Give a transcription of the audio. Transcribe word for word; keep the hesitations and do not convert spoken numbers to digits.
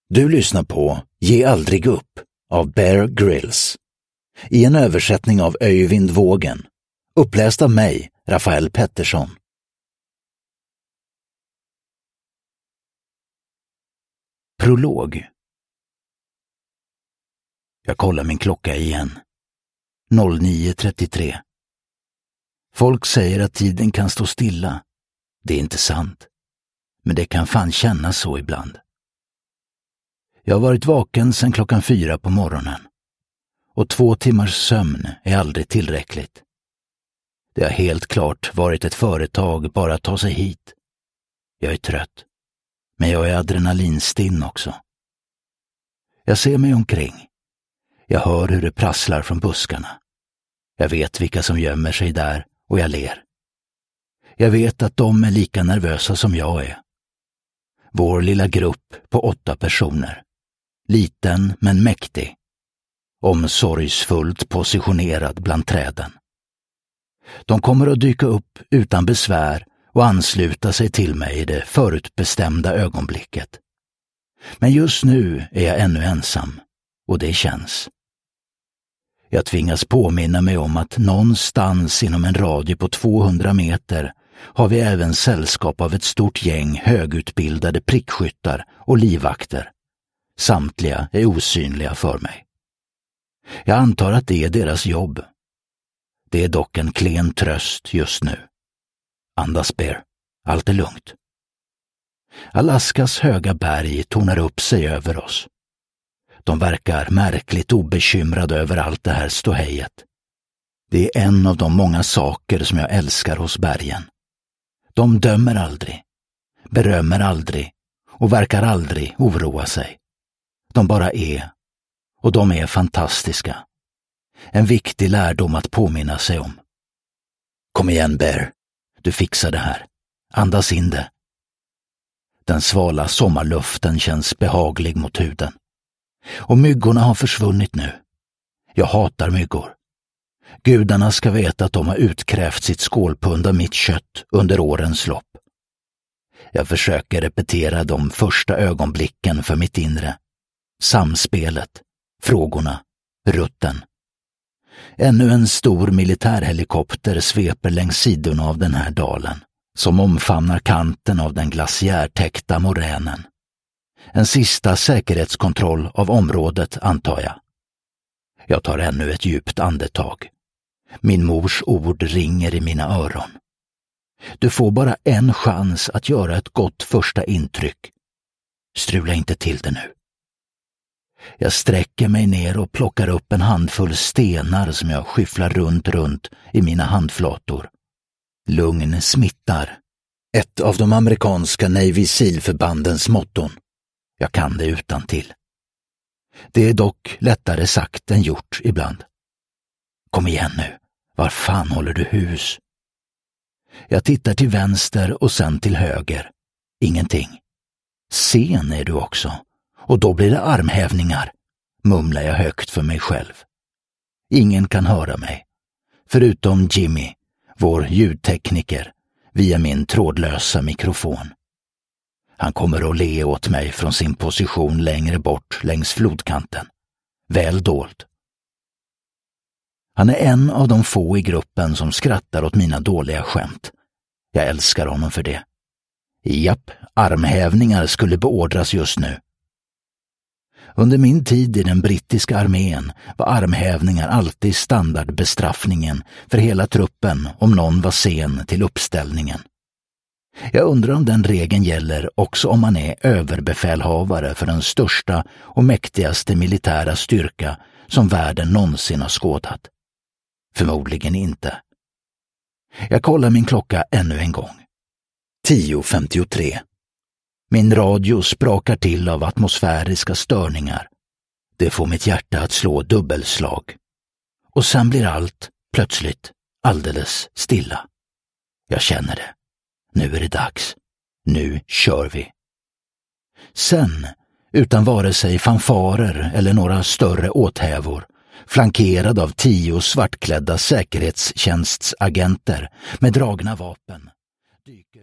Du lyssnar på Ge aldrig upp av Bear Grylls. I en översättning av Öyvind Vågen. Uppläst av mig, Rafael Pettersson. Prolog. Jag kollar min klocka igen. nio trettiotre. Folk säger att tiden kan stå stilla. Det är inte sant. Men det kan fan kännas så ibland. Jag har varit vaken sedan klockan fyra på morgonen. Och två timmars sömn är aldrig tillräckligt. Det har helt klart varit ett företag bara att ta sig hit. Jag är trött. Men jag är adrenalinstinn också. Jag ser mig omkring. Jag hör hur det prasslar från buskarna. Jag vet vilka som gömmer sig där och jag ler. Jag vet att de är lika nervösa som jag är. Vår lilla grupp på åtta personer. Liten men mäktig. Omsorgsfullt positionerad bland träden. De kommer att dyka upp utan besvär och ansluta sig till mig i det förutbestämda ögonblicket. Men just nu är jag ännu ensam och det känns. Jag tvingas påminna mig om att någonstans inom en radie på tvåhundra meter har vi även sällskap av ett stort gäng högutbildade prickskyttar och livvakter. Samtliga är osynliga för mig. Jag antar att det är deras jobb. Det är dock en klen tröst just nu. Andas Bear, allt är lugnt. Alaskas höga berg tornar upp sig över oss. De verkar märkligt obekymrade över allt det här ståhejet. Det är en av de många saker som jag älskar hos bergen. De dömer aldrig, berömmer aldrig och verkar aldrig oroa sig. De bara är, och de är fantastiska. En viktig lärdom att påminna sig om. Kom igen Bear, du fixar det här. Andas in det. Den svala sommarluften känns behaglig mot huden. Och myggorna har försvunnit nu. Jag hatar myggor. Gudarna ska veta att de har utkrävt sitt skålpund av mitt kött under årens lopp. Jag försöker repetera de första ögonblicken för mitt inre. Samspelet, frågorna, rutten. Ännu en stor militärhelikopter sveper längs sidorna av den här dalen, som omfamnar kanten av den glaciärtäckta moränen. En sista säkerhetskontroll av området, antar jag. Jag tar ännu ett djupt andetag. Min mors ord ringer i mina öron. Du får bara en chans att göra ett gott första intryck. Strula inte till det nu. Jag sträcker mig ner och plockar upp en handfull stenar som jag skyfflar runt runt i mina handflator. Lugn smittar. Ett av de amerikanska Navy SEAL-förbandens motton. Jag kan det utan till. Det är dock lättare sagt än gjort ibland. Kom igen nu, var fan håller du hus? Jag tittar till vänster och sen till höger. Ingenting. Sen är du också, och då blir det armhävningar, mumlar jag högt för mig själv. Ingen kan höra mig, förutom Jimmy, vår ljudtekniker, via min trådlösa mikrofon. Han kommer att le åt mig från sin position längre bort längs flodkanten. Väl dold. Han är en av de få i gruppen som skrattar åt mina dåliga skämt. Jag älskar honom för det. Japp, armhävningar skulle beordras just nu. Under min tid i den brittiska armén var armhävningar alltid standardbestraffningen för hela truppen om någon var sen till uppställningen. Jag undrar om den regeln gäller också om man är överbefälhavare för den största och mäktigaste militära styrka som världen någonsin har skådat. Förmodligen inte. Jag kollar min klocka ännu en gång. tio femtiotre. Min radio sprakar till av atmosfäriska störningar. Det får mitt hjärta att slå dubbelslag. Och sen blir allt, plötsligt, alldeles stilla. Jag känner det. Nu är det dags. Nu kör vi. Sen, utan vare sig fanfarer eller några större åthävor, flankerad av tio svartklädda säkerhetstjänstagenter med dragna vapen, dyker